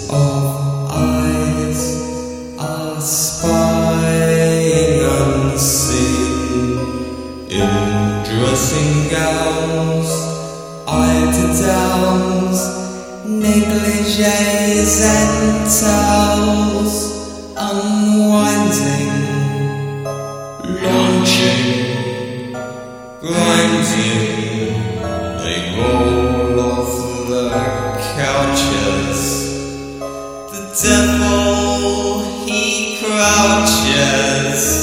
of eyes are spying unseen in dressing gowns, eider-downs, negligees and towels, unwinding, launching, grinding, they roll off the couches. The devil, he crouches.